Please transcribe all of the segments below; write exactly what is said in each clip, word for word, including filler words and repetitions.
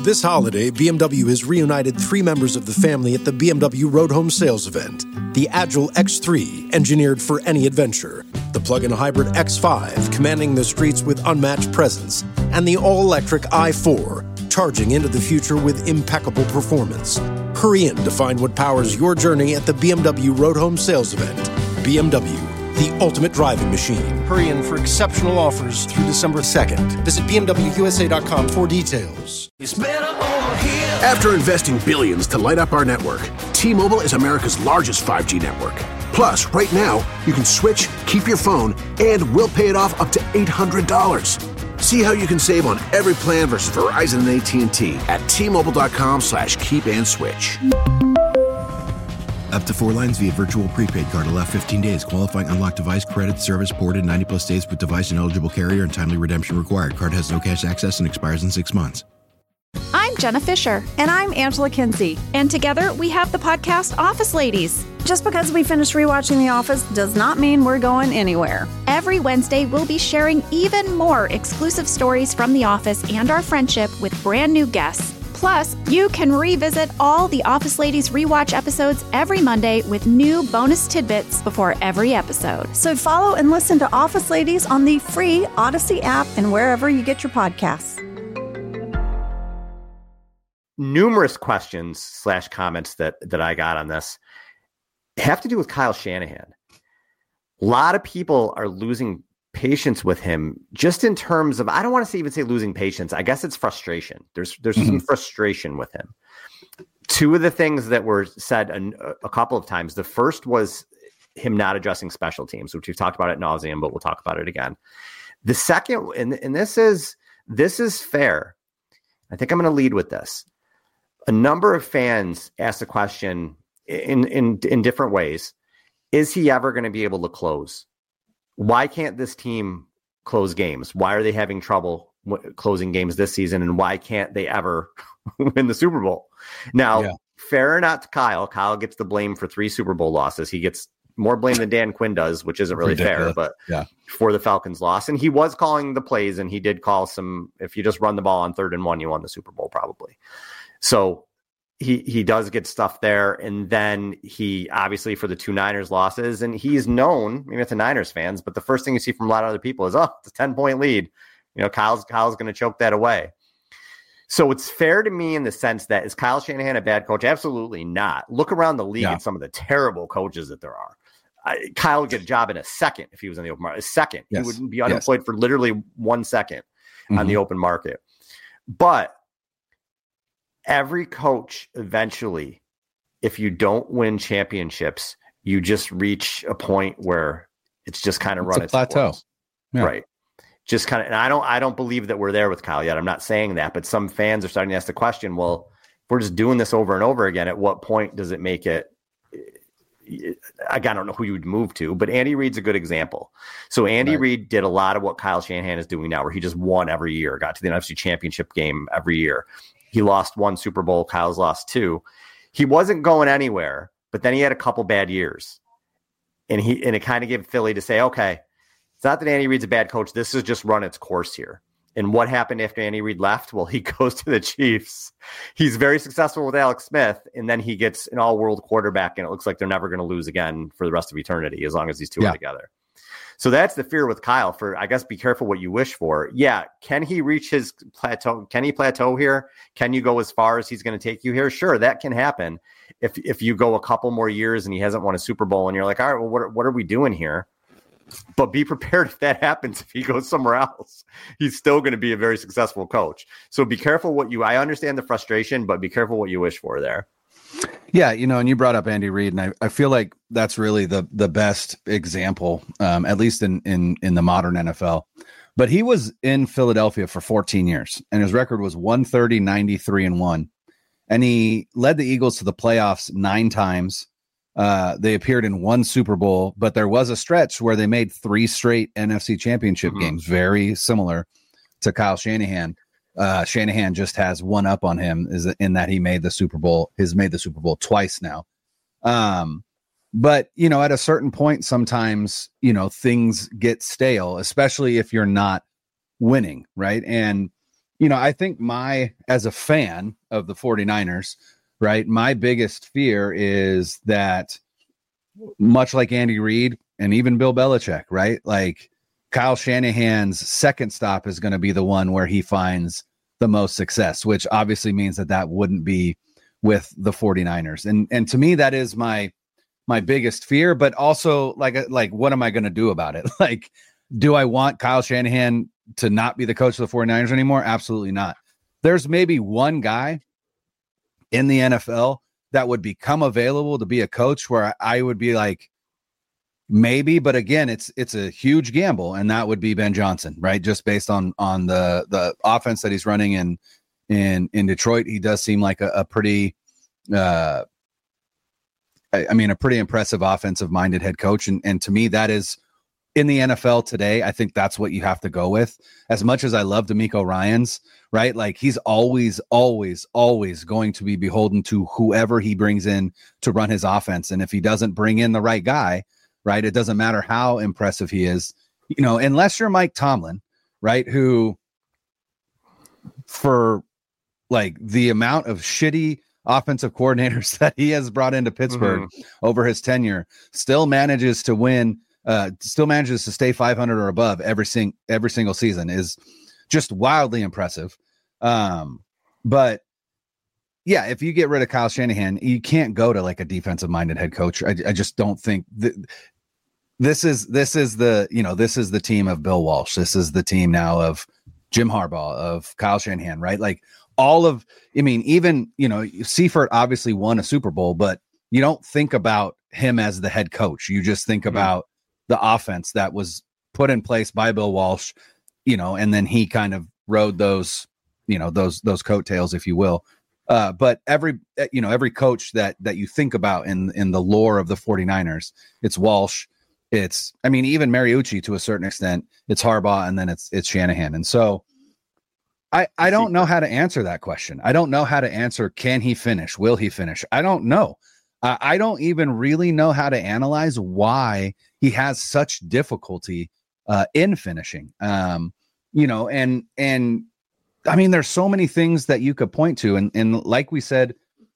This holiday, B M W has reunited three members of the family at the B M W Road Home Sales event. The Agile X three, engineered for any adventure. The plug-in hybrid X five, commanding the streets with unmatched presence. And the all-electric i four, charging into the future with impeccable performance. Hurry in to find what powers your journey at the B M W Road Home Sales event. B M W, the ultimate driving machine. Hurry in for exceptional offers through December second. Visit B M W U S A dot com for details. It's better over here. After investing billions to light up our network, T-Mobile is America's largest five G network. Plus, right now, you can switch, keep your phone, and we'll pay it off up to eight hundred dollars. See how you can save on every plan versus Verizon and A T and T at T-Mobile.com slash keep and switch. Up to four lines via virtual prepaid card. Allow fifteen days. Qualifying unlocked device credit service ported ninety plus days with device and eligible carrier and timely redemption required. Card has no cash access and expires in six months. I'm Jenna Fisher. And I'm Angela Kinsey. And together we have the podcast Office Ladies. Just because we finished rewatching The Office does not mean we're going anywhere. Every Wednesday, we'll be sharing even more exclusive stories from The Office and our friendship with brand new guests. Plus, you can revisit all the Office Ladies rewatch episodes every Monday with new bonus tidbits before every episode. So follow and listen to Office Ladies on the free Odyssey app and wherever you get your podcasts. Numerous questions slash comments that that I got on this have to do with Kyle Shanahan. A lot of people are losing patience with him just in terms of, I don't want to say even say losing patience. I guess it's frustration. There's there's mm-hmm. some frustration with him. Two of the things that were said a, a couple of times. The first was him not addressing special teams, which we've talked about ad nauseum, but we'll talk about it again. The second, and, and this is this is fair. I think I'm going to lead with this. A number of fans asked the question in, in, in different ways. Is he ever going to be able to close? Why can't this team close games? Why are they having trouble w- closing games this season? And why can't they ever win the Super Bowl? Now, yeah. fair or not to Kyle, Kyle gets the blame for three Super Bowl losses. He gets more blame than Dan Quinn does, which isn't really Ridiculous. fair, but yeah. for the Falcons loss. And he was calling the plays, and he did call some, if you just run the ball on third and one, you won the Super Bowl probably. So he he does get stuff there. And then he obviously for the two Niners losses, and he's known, maybe it's the Niners fans, but the first thing you see from a lot of other people is, oh, it's a ten point lead. You know, Kyle's Kyle's going to choke that away. So it's fair to me in the sense that, is Kyle Shanahan a bad coach? Absolutely not. Look around the league yeah. at some of the terrible coaches that there are. I, Kyle would get a job in a second if he was in the open market. A second. Yes. He would be unemployed yes. for literally one second mm-hmm. on the open market. But every coach eventually, if you don't win championships, you just reach a point where it's just kind of run its plateau. Yeah. Right. Just kind of, and I don't, I don't believe that we're there with Kyle yet. I'm not saying that, but some fans are starting to ask the question, well, if we're just doing this over and over again, at what point does it make it, I don't know who you would move to, but Andy Reid's a good example. So Andy right. Reid did a lot of what Kyle Shanahan is doing now, where he just won every year, got to the N F C Championship game every year. He lost one Super Bowl. Kyle's lost two. He wasn't going anywhere, but then he had a couple bad years. And he and it kind of gave Philly to say, okay, it's not that Andy Reid's a bad coach. This has just run its course here. And what happened after Andy Reid left? Well, he goes to the Chiefs. He's very successful with Alex Smith, and then he gets an all-world quarterback, and it looks like they're never going to lose again for the rest of eternity as long as these two yeah. are together. So that's the fear with Kyle. For, I guess, be careful what you wish for. Yeah, can he reach his plateau? Can he plateau here? Can you go as far as he's going to take you here? Sure, that can happen. If if you go a couple more years and he hasn't won a Super Bowl, and you're like, all right, well, what what are we doing here? But be prepared if that happens. If he goes somewhere else, he's still going to be a very successful coach. So be careful what you, I understand the frustration, but be careful what you wish for there. Yeah. You know, and you brought up Andy Reid, and I, I feel like that's really the, the best example, um, at least in, in, in the modern N F L, but he was in Philadelphia for fourteen years and his record was one thirty, ninety-three and one. And he led the Eagles to the playoffs nine times. Uh, they appeared in one Super Bowl, but there was a stretch where they made three straight N F C championship mm-hmm. games, very similar to Kyle Shanahan. Uh, Shanahan just has one up on him is in that he made the Super Bowl, has made the Super Bowl twice now. Um, but, you know, at a certain point, sometimes, you know, things get stale, especially if you're not winning. Right. And you know, I think my, as a fan of the 49ers, right, my biggest fear is that much like Andy Reid and even Bill Belichick, right, like Kyle Shanahan's second stop is going to be the one where he finds the most success, which obviously means that that wouldn't be with the 49ers. And, and to me, that is my, my biggest fear, but also like, like, what am I going to do about it? Like, do I want Kyle Shanahan to not be the coach of the 49ers anymore? Absolutely not. There's maybe one guy in the N F L that would become available to be a coach where I would be like, maybe, but again, it's, it's a huge gamble, and that would be Ben Johnson, right? Just based on, on the, the offense that he's running in, in, in Detroit. He does seem like a, a pretty, uh, I, I mean, a pretty impressive offensive minded head coach. And, and to me, that is, in the N F L today, I think that's what you have to go with. As much as I love DeMeco Ryans, right? Like, he's always, always, always going to be beholden to whoever he brings in to run his offense. And if he doesn't bring in the right guy, right, it doesn't matter how impressive he is, you know, unless you're Mike Tomlin, right? Who, for like the amount of shitty offensive coordinators that he has brought into Pittsburgh mm-hmm. over his tenure, still manages to win. Uh, still manages to stay five hundred or above every sing every single season is just wildly impressive. Um, but yeah, if you get rid of Kyle Shanahan, you can't go to like a defensive minded head coach. I, I just don't think that this is, this is the, you know, this is the team of Bill Walsh. This is the team now of Jim Harbaugh, of Kyle Shanahan, right? Like all of, I mean, even, you know, Seifert obviously won a Super Bowl, but you don't think about him as the head coach. You just think mm-hmm. about the offense that was put in place by Bill Walsh, you know, and then he kind of rode those, you know, those, those coattails, if you will. Uh, but every, you know, every coach that, that you think about in, in the lore of the 49ers, it's Walsh. It's, I mean, even Mariucci to a certain extent, it's Harbaugh, and then it's, it's Shanahan. And so I, I don't know how to answer that question. I don't know how to answer, can he finish? Will he finish? I don't know. Uh, I don't even really know how to analyze why he has such difficulty uh, in finishing. Um, you know, and and I mean, there's so many things that you could point to, and and like we said,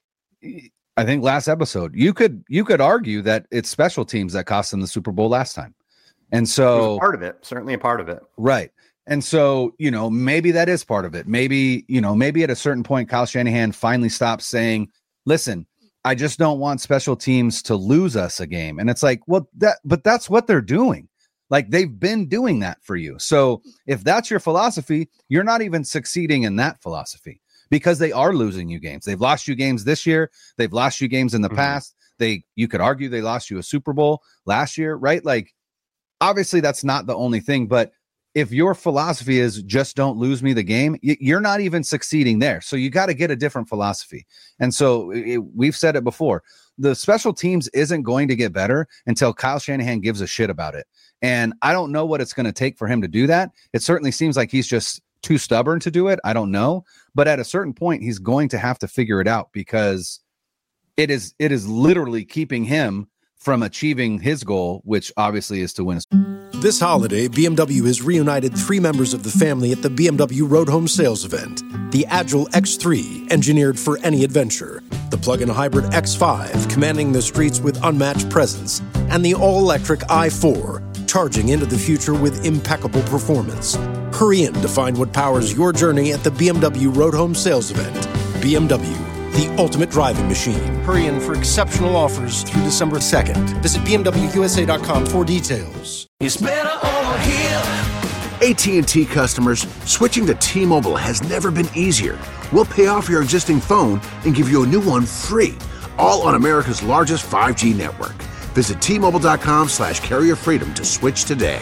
I think last episode, you could you could argue that it's special teams that cost them the Super Bowl last time, and so part of it, certainly a part of it, right? And so, you know, maybe that is part of it. Maybe, you know, maybe at a certain point, Kyle Shanahan finally stops saying, "Listen, I just don't want special teams to lose us a game." And it's like, well, that, but that's what they're doing. Like, they've been doing that for you. So if that's your philosophy, you're not even succeeding in that philosophy, because they are losing you games. They've lost you games this year. They've lost you games in the mm-hmm. past. They, you could argue they lost you a Super Bowl last year, right? Like, obviously that's not the only thing, but if your philosophy is just don't lose me the game, you're not even succeeding there. So you got to get a different philosophy. And so it, we've said it before, the special teams isn't going to get better until Kyle Shanahan gives a shit about it. And I don't know what it's going to take for him to do that. It certainly seems like he's just too stubborn to do it. I don't know. But at a certain point, he's going to have to figure it out, because it is, it is literally keeping him from achieving his goal, which obviously is to win. This holiday, B M W has reunited three members of the family at the B M W Road Home Sales Event. The Agile X three, engineered for any adventure. The plug-in hybrid X five, commanding the streets with unmatched presence. And the all-electric i four, charging into the future with impeccable performance. Hurry in to find what powers your journey at the B M W Road Home Sales Event. B M W, the ultimate driving machine. Hurry in for exceptional offers through December second. Visit B M W U S A dot com for details. It's better over here. A T and T customers, switching to T-Mobile has never been easier. We'll pay off your existing phone and give you a new one free, all on America's largest five G network. Visit T Mobile dot com slash carrier freedom to switch today.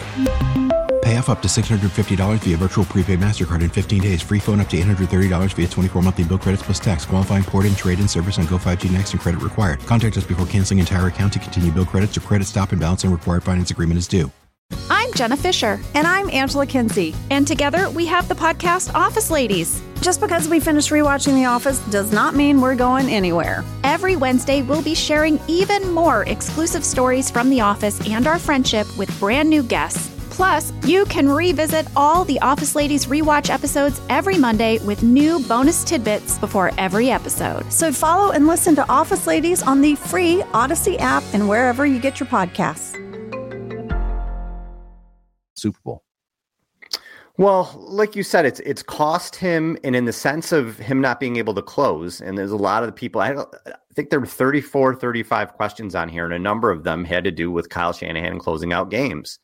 Pay off up to six hundred fifty dollars via virtual prepaid MasterCard in fifteen days. Free phone up to eight hundred thirty dollars via twenty-four monthly bill credits plus tax. Qualifying port and trade-in service on Go five G Next and credit required. Contact us before canceling entire account to continue bill credits or credit stop and balance and required finance agreement is due. I'm Jenna Fisher. And I'm Angela Kinsey. And together we have the podcast Office Ladies. Just because we finished rewatching The Office does not mean we're going anywhere. Every Wednesday, we'll be sharing even more exclusive stories from The Office and our friendship with brand new guests. Plus, you can revisit all the Office Ladies rewatch episodes every Monday with new bonus tidbits before every episode. So follow and listen to Office Ladies on the free Odyssey app and wherever you get your podcasts. Super Bowl. Well, like you said, it's it's cost him, and in the sense of him not being able to close, and there's a lot of the people, I, don't, I think there were thirty-four, thirty-five questions on here, and a number of them had to do with Kyle Shanahan closing out games.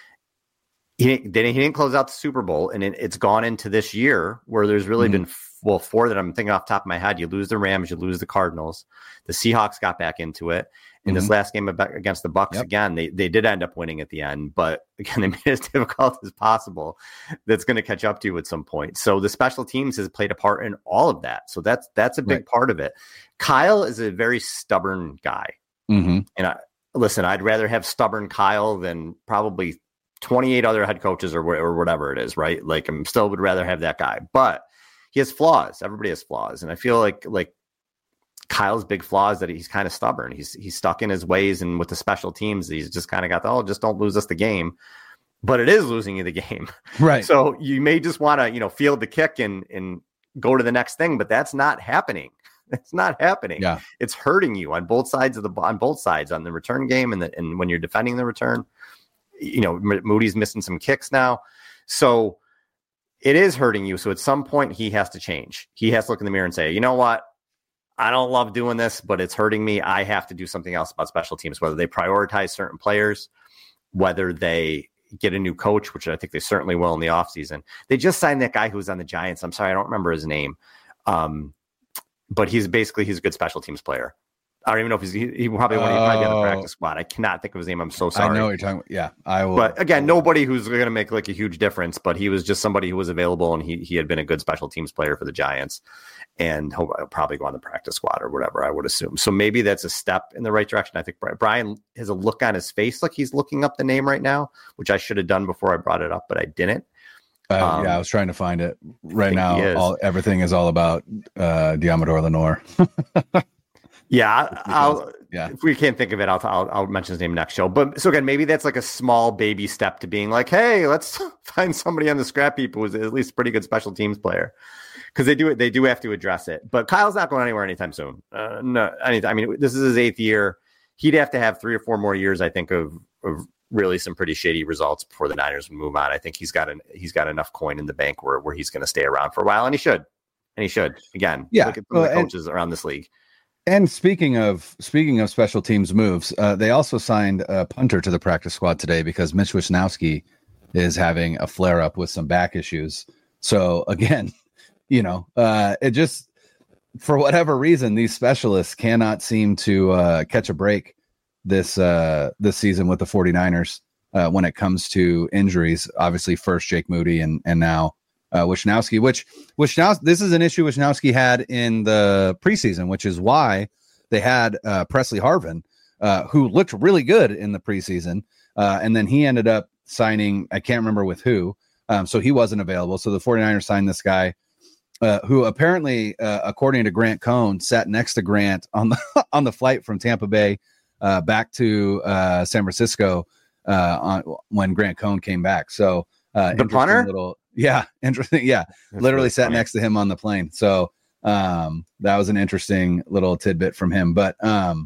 He didn't, he didn't close out the Super Bowl, and it, it's gone into this year where there's really mm-hmm. been, well, four that I'm thinking off the top of my head. You lose the Rams, you lose the Cardinals. The Seahawks got back into it. In mm-hmm. this last game against the Bucs, yep. again, they, they did end up winning at the end, but again, they made it as difficult as possible. That's going to catch up to you at some point. So the special teams has played a part in all of that. So that's that's a big right. part of it. Kyle is a very stubborn guy. Mm-hmm. And I, listen, I'd rather have stubborn Kyle than probably twenty-eight other head coaches or, or whatever it is, right? Like, I'm still would rather have that guy. But he has flaws. Everybody has flaws. And I feel like like Kyle's big flaw is that he's kind of stubborn. He's he's stuck in his ways, and with the special teams, he's just kind of got the, oh, just don't lose us the game. But it is losing you the game. Right. So you may just want to, you know, field the kick and and go to the next thing, but that's not happening. It's not happening. Yeah. It's hurting you on both sides of the on both sides, on the return game and the, and when you're defending the return. You know, Moody's missing some kicks now. So it is hurting you. So at some point he has to change. He has to look in the mirror and say, you know what? I don't love doing this, but it's hurting me. I have to do something else about special teams, whether they prioritize certain players, whether they get a new coach, which I think they certainly will in the offseason. They just signed that guy who was on the Giants. I'm sorry, I don't remember his name. Um, but he's basically, he's a good special teams player. I don't even know if he's, he, he probably won't even be on the practice squad. I cannot think of his name. I'm so sorry. I know what you're talking about. Yeah, I will. But again, nobody who's going to make like a huge difference, but he was just somebody who was available, and he he had been a good special teams player for the Giants, and he'll probably go on the practice squad or whatever, I would assume. So maybe that's a step in the right direction. I think Brian has a look on his face like he's looking up the name right now, which I should have done before I brought it up, but I didn't. Uh, um, yeah, I was trying to find it right now. All, everything is all about uh, Diamador Lenore. Yeah, I'll, yeah. If we can't think of it, I'll, I'll I'll mention his name next show. But so again, maybe that's like a small baby step to being like, hey, let's find somebody on the scrap heap who's at least a pretty good special teams player, because they do they do have to address it. But Kyle's not going anywhere anytime soon. Uh, no, anytime. I mean, this is his eighth year. He'd have to have three or four more years, I think, of of really some pretty shady results before the Niners would move on. I think he's got an he's got enough coin in the bank where where he's going to stay around for a while, and he should, and he should again. Yeah, look at some well, of the and- coaches around this league. And speaking of speaking of special teams moves, uh, they also signed a punter to the practice squad today because Mitch Wisnowski is having a flare up with some back issues. So again, you know, uh, it just for whatever reason, these specialists cannot seem to uh, catch a break this uh, this season with the 49ers uh, when it comes to injuries. Obviously, first Jake Moody and and now. Uh, Wisnowski, which Wisnowski, this is an issue Wisnowski had in the preseason, which is why they had uh, Presley Harvin, uh, who looked really good in the preseason. Uh, and then he ended up signing, I can't remember with who. Um, so he wasn't available. So the 49ers signed this guy uh, who apparently, uh, according to Grant Cohn, sat next to Grant on the, on the flight from Tampa Bay uh, back to uh, San Francisco uh, on, when Grant Cohn came back. So uh, the punter? Little, Yeah, interesting. Yeah, That's literally really sat funny. next to him on the plane. So um, that was an interesting little tidbit from him. But um,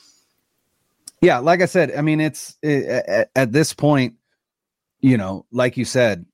yeah, like I said, I mean, it's it, at, at this point, you know, like you said,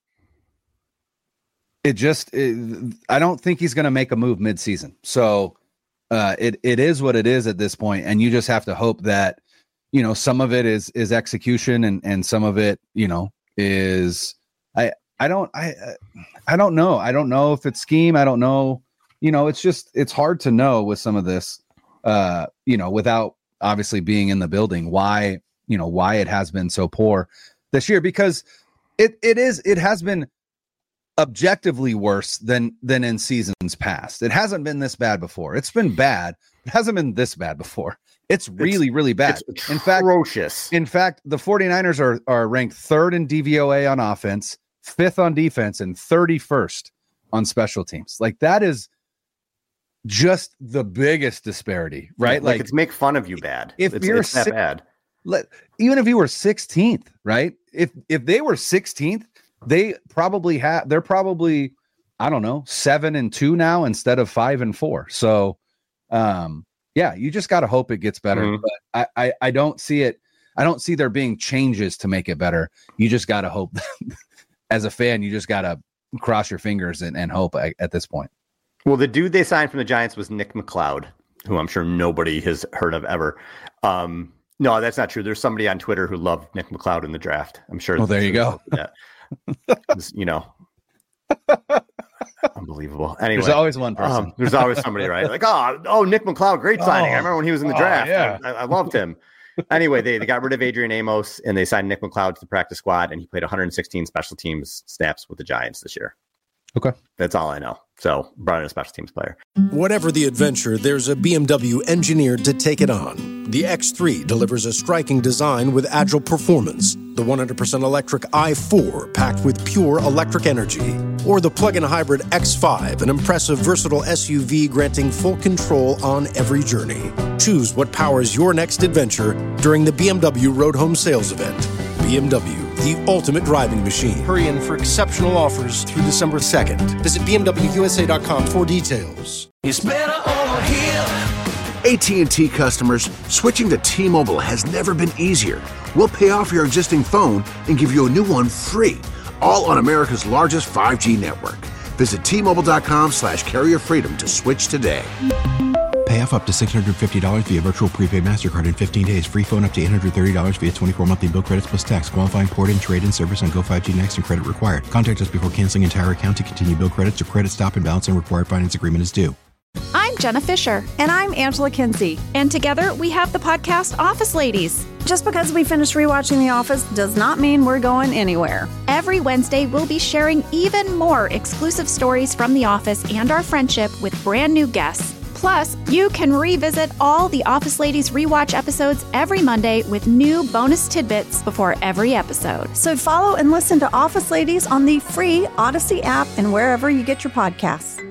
it just it, I don't think he's going to make a move mid-season. So uh, it it is what it is at this point, and you just have to hope that you know some of it is is execution, and and some of it, you know, is I. I don't, I, I don't know. I don't know if it's scheme. I don't know. You know, it's just, it's hard to know with some of this, uh, you know, without obviously being in the building, why, you know, why it has been so poor this year, because it, it is, it has been objectively worse than, than in seasons past. It hasn't been this bad before. It's been bad. It hasn't been this bad before. It's really, it's, really bad. It's in fact, atrocious. In fact, the 49ers are, are ranked third in D V O A on offense, fifth on defense, and thirty-first on special teams. Like that is just the biggest disparity, right? Like, like it's make fun of you bad. If it's, you're it's that si- bad, let, even if you were sixteenth, right? if if they were sixteenth, they probably have. They're probably, I don't know, seven and two now instead of five and four. So, um, yeah, you just got to hope it gets better. Mm-hmm. But I, I I don't see it. I don't see there being changes to make it better. You just got to hope. As a fan, you just got to cross your fingers and, and hope at, at this point. Well, the dude they signed from the Giants was Nick McLeod, who I'm sure nobody has heard of ever. Um, no, that's not true. There's somebody on Twitter who loved Nick McLeod in the draft. I'm sure. Oh, there you go. Yeah. You know, unbelievable. Anyway, there's always one person. Um, there's always somebody, right? Like, oh, oh, Nick McLeod, great signing. Oh, I remember when he was in the draft. Oh, yeah. I, I loved him. Anyway, they, they got rid of Adrian Amos and they signed Nick McLeod to the practice squad, and he played one hundred sixteen special teams snaps with the Giants this year. Okay. That's all I know. So brought in a special teams player. Whatever the adventure, there's a B M W engineered to take it on. The X three delivers a striking design with agile performance. The one hundred percent electric i four packed with pure electric energy. Or the plug-in hybrid X five, an impressive versatile S U V granting full control on every journey. Choose what powers your next adventure during the B M W Road Home Sales Event. B M W, the ultimate driving machine. Hurry in for exceptional offers through December second. Visit B M W U S A dot com for details. It's better over here. A T and T customers, switching to T-Mobile has never been easier. We'll pay off your existing phone and give you a new one free, all on America's largest five G network. Visit T-Mobile.com slash carrier freedom to switch today. Pay off up to six hundred fifty dollars via virtual prepaid MasterCard in fifteen days. Free phone up to eight hundred thirty dollars via twenty-four monthly bill credits plus tax. Qualifying port and trade-in service on Go five G Next and credit required. Contact us before canceling entire account to continue bill credits or credit stop and balance and required finance agreement is due. I'm Jenna Fisher. And I'm Angela Kinsey. And together we have the podcast Office Ladies. Just because we finished rewatching The Office does not mean we're going anywhere. Every Wednesday, we'll be sharing even more exclusive stories from The Office and our friendship with brand new guests. Plus, you can revisit all the Office Ladies rewatch episodes every Monday with new bonus tidbits before every episode. So follow and listen to Office Ladies on the free Odyssey app and wherever you get your podcasts.